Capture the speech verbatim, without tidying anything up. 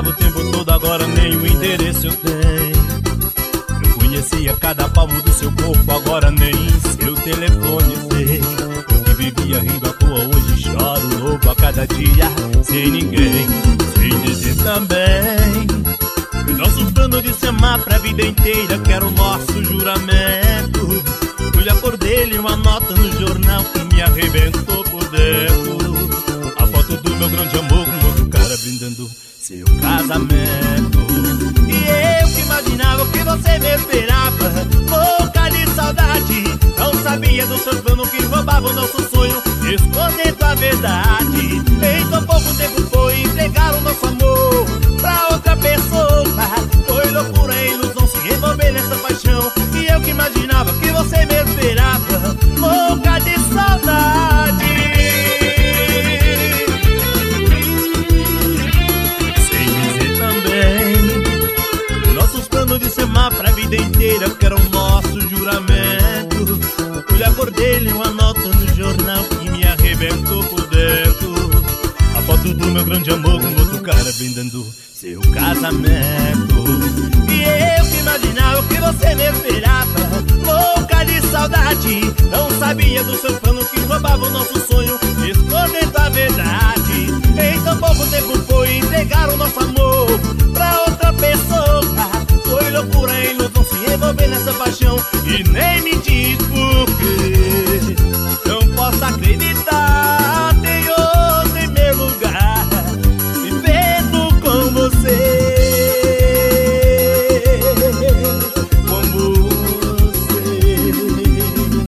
falava o tempo todo, agora nem o endereço eu tenho. Eu conhecia cada palmo do seu corpo, agora nem seu telefone sei. Eu que vivia rindo à toa, hoje choro louco a cada dia, sem ninguém, sem dizer também. O nosso plano de se amar pra vida inteira, que era o nosso juramento. Eu já acordei e uma nota no jornal que me arrebentou por dentro. A foto do meu grande amor com outro cara brindando seu casamento. E eu que imaginava que você me esperava, louca de saudade. Não sabia do seu plano que roubava o nosso sonho, escondendo a verdade. Em tão pouco tempo foi entregar o nosso amor pra outra pessoa. Foi loucura e ilusão se envolver nessa paixão. E eu que imaginava que você me esperava, louca de saudade. Sem dizer também nossos planos de se amar pra vida inteira, que era o nosso juramento. Eu lhe acordei e uma nota no jornal que me arrebentou por dentro. A foto do meu grande amor com outro cara brindando seu casamento. E eu que imaginava que você me esperava, louca de saudade. Não sabia do seu plano que roubava o nosso sonho, escondendo a verdade. Em tão pouco tempo foi entregar o nosso amor pra outra pessoa. Foi loucura e ilusão se envolver nessa paixão, e nem me diz